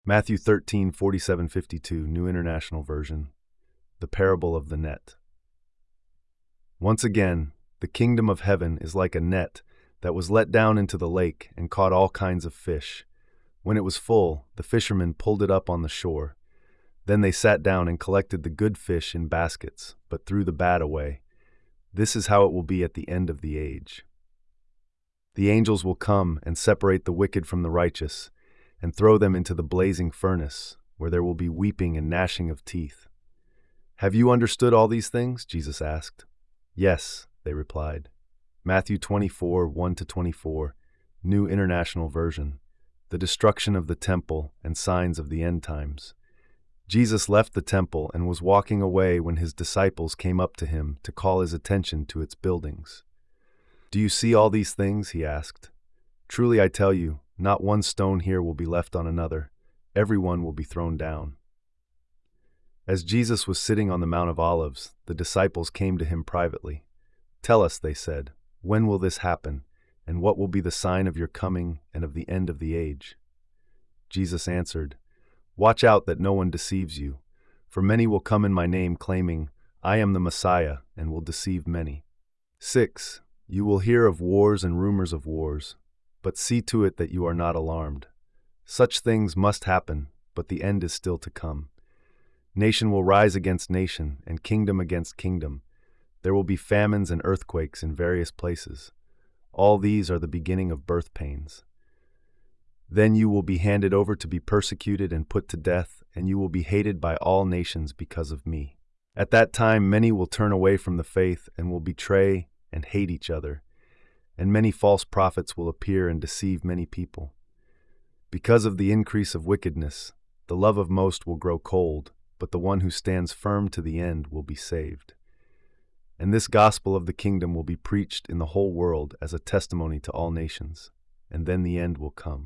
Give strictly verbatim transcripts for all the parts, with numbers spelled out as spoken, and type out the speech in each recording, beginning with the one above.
Matthew thirteen, forty-seven, fifty-two, New International Version. The parable of the net. Once again, the kingdom of heaven is like a net that was let down into the lake and caught all kinds of fish. When it was full, the fishermen pulled it up on the shore. Then they sat down and collected the good fish in baskets, but threw the bad away. This is how it will be at the end of the age. The angels will come and separate the wicked from the righteous, and throw them into the blazing furnace, where there will be weeping and gnashing of teeth. Have you understood all these things? Jesus asked. Yes, they replied. Matthew twenty-four, one to twenty-four, New International Version. The destruction of the temple and signs of the end times. Jesus left the temple and was walking away when his disciples came up to him to call his attention to its buildings. Do you see all these things? He asked. Truly I tell you, not one stone here will be left on another. Every one will be thrown down. As Jesus was sitting on the Mount of Olives, the disciples came to him privately. Tell us, they said, when will this happen, and what will be the sign of your coming and of the end of the age? Jesus answered, Watch out that no one deceives you, for many will come in my name claiming, I am the Messiah, and will deceive many. six. You will hear of wars and rumors of wars, but see to it that you are not alarmed. Such things must happen, but the end is still to come. Nation will rise against nation, and kingdom against kingdom. There will be famines and earthquakes in various places. All these are the beginning of birth pains. Then you will be handed over to be persecuted and put to death, and you will be hated by all nations because of me. At that time many will turn away from the faith and will betray and hate each other, and many false prophets will appear and deceive many people. Because of the increase of wickedness, the love of most will grow cold, but the one who stands firm to the end will be saved. And this gospel of the kingdom will be preached in the whole world as a testimony to all nations, and then the end will come.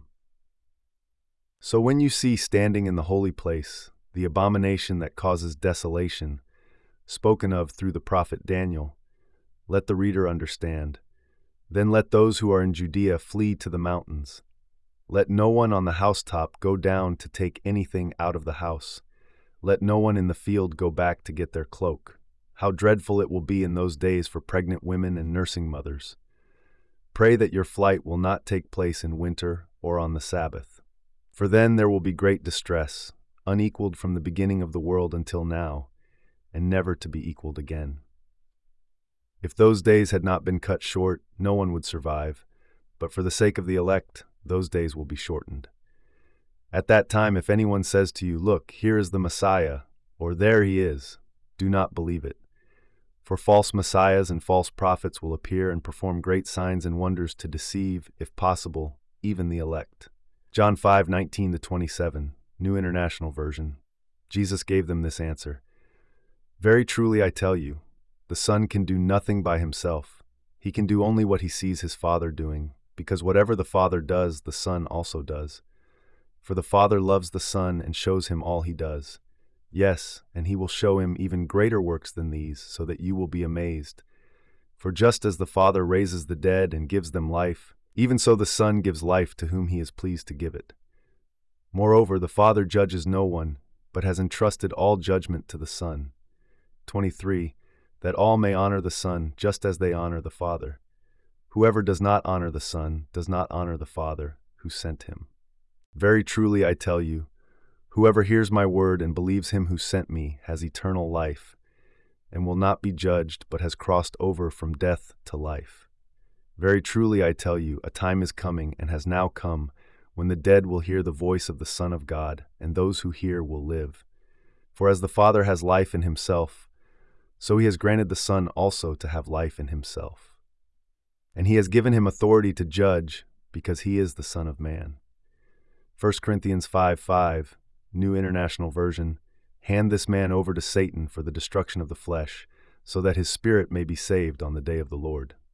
So when you see standing in the holy place the abomination that causes desolation, spoken of through the prophet Daniel, let the reader understand. Then let those who are in Judea flee to the mountains. Let no one on the housetop go down to take anything out of the house. Let no one in the field go back to get their cloak. How dreadful it will be in those days for pregnant women and nursing mothers. Pray that your flight will not take place in winter or on the Sabbath. For then there will be great distress, unequaled from the beginning of the world until now, and never to be equaled again. If those days had not been cut short, no one would survive, but for the sake of the elect, those days will be shortened. At that time, if anyone says to you, Look, here is the Messiah, or there he is, do not believe it. For false messiahs and false prophets will appear and perform great signs and wonders to deceive, if possible, even the elect. John five, nineteen to twenty-seven, New International Version. Jesus gave them this answer. Very truly I tell you, the Son can do nothing by himself. He can do only what he sees his Father doing, because whatever the Father does, the Son also does. For the Father loves the Son and shows him all he does. Yes, and he will show him even greater works than these, so that you will be amazed. For just as the Father raises the dead and gives them life, even so the Son gives life to whom he is pleased to give it. Moreover, the Father judges no one, but has entrusted all judgment to the Son. twenty-three. That all may honor the Son just as they honor the Father. Whoever does not honor the Son does not honor the Father who sent him. Very truly I tell you, whoever hears my word and believes him who sent me has eternal life, and will not be judged but has crossed over from death to life. Very truly I tell you, a time is coming and has now come when the dead will hear the voice of the Son of God, and those who hear will live. For as the Father has life in himself, so he has granted the Son also to have life in himself. And he has given him authority to judge, because he is the Son of Man. First Corinthians five, five, New International Version. Hand this man over to Satan for the destruction of the flesh, so that his spirit may be saved on the day of the Lord.